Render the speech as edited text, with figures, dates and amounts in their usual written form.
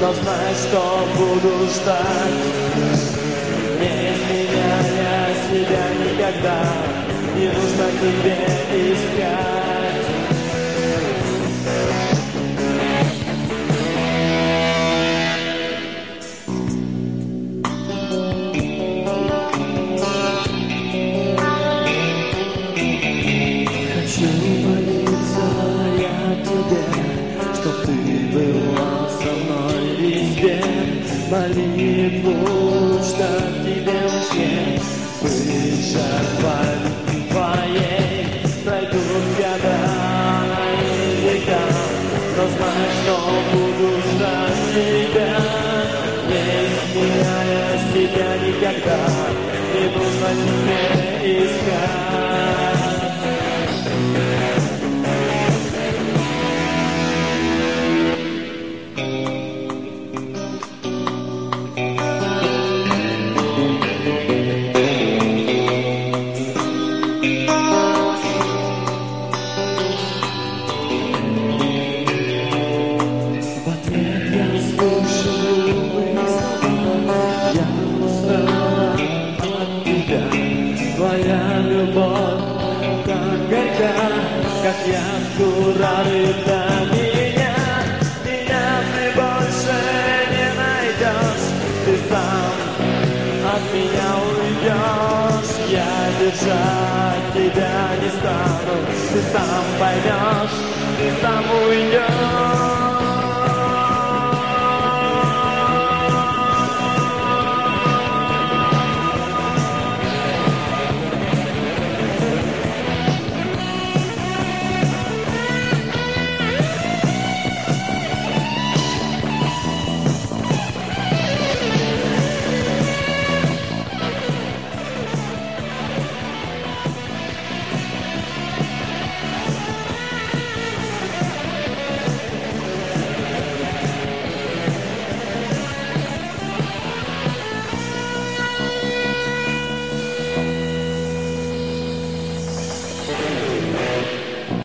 но знай, что буду ждать. Не изменяя себя никогда, не нужно тебе искать. Хочу молиться я тебе, чтоб ты была со мной везде. Молитву, чтоб тебе успеть быть жертвой твоей. Пройдут года и века, но знай, что буду ждать тебя. Не изменяя себя никогда, не нужно тебе искать. Твоя любовь так горька, как яд рыда меня. Меня ты больше не найдешь, ты сам от меня уйдешь. Я держать тебя не стану, ты сам поймешь, ты сам уйдешь.